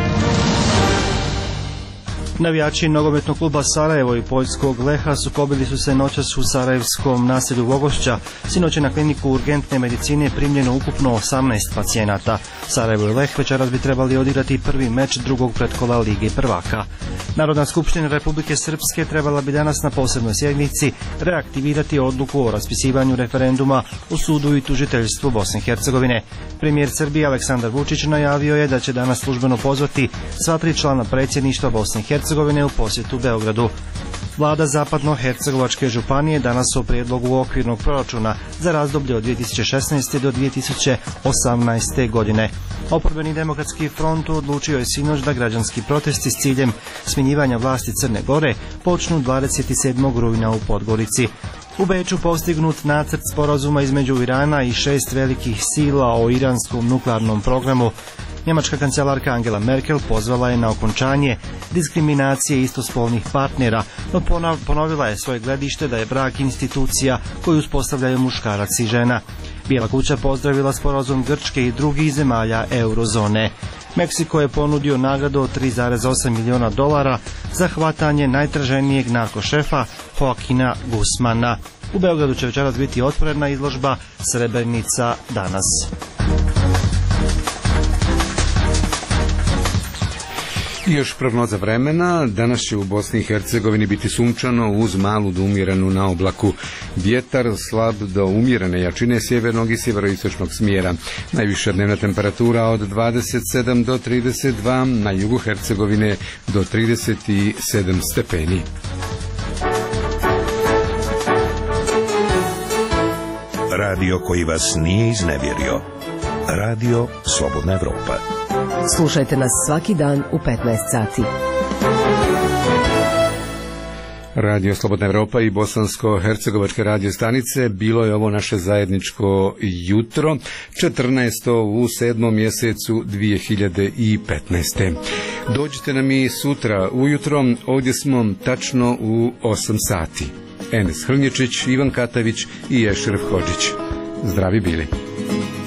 Navijači nogometnog kluba Sarajevo i poljskog Leha sukobili su se noćas u sarajevskom naselju Vogošća. Sinoć je na kliniku urgentne medicine primljeno ukupno 18 pacijenata. Sarajevo i Leh večeras bi trebali odigrati prvi meč drugog pretkola Lige prvaka. Narodna skupština Republike Srpske trebala bi danas na posebnoj sjednici reaktivirati odluku o raspisivanju referenduma u sudu i tužiteljstvu Bosne i Hercegovine. Premijer Srbije Aleksandar Vučić najavio je da će danas službeno pozvati sva 3 člana predsjedništva Bosne i Hercegovine u posjetu Beogradu. Vlada Zapadno-Hercegovačke županije danas o prijedlogu okvirnog proračuna za razdoblje od 2016. do 2018. godine. Oporbeni demokratski front odlučio je sinoć da građanski protesti s ciljem smjenjivanja vlasti Crne Gore počnu 27. rujna u Podgorici. U Beču postignut nacrt sporazuma između Irana i 6 velikih sila o iranskom nuklearnom programu. Njemačka kancelarka Angela Merkel pozvala je na okončanje diskriminacije istospolnih partnera, no ponovila je svoje gledište da je brak institucija koju uspostavljaju muškarac i žena. Bijela kuća pozdravila sporazum Grčke i drugih zemalja eurozone. Meksiko je ponudio nagradu od $3,8 miliona za hvatanje najtraženijeg narkošefa Joaquina Guzmana. U Beogradu će večeras biti otvorena izložba Srebrenica danas. I još prognoza vremena. Danas će u Bosni i Hercegovini biti sunčano uz malu do umjerenu na oblaku. Vjetar slab do umjerene jačine sjevernog i sjeveroistočnog smjera. Najviša dnevna temperatura od 27 do 32, na jugu Hercegovine do 37 stepeni. Radio koji vas nije iznevjerio. Radio Slobodna Evropa. Slušajte nas svaki dan u 15 sati. Radio Slobodna Evropa i bosansko-hercegovačke radio stanice, bilo je ovo naše zajedničko jutro, 14. u 7. mjesecu 2015. Dođite nam i sutra ujutro, ovdje smo tačno u 8 sati. Enes Hrnječić, Ivan Katavić i Ešref Hodžić. Zdravi bili.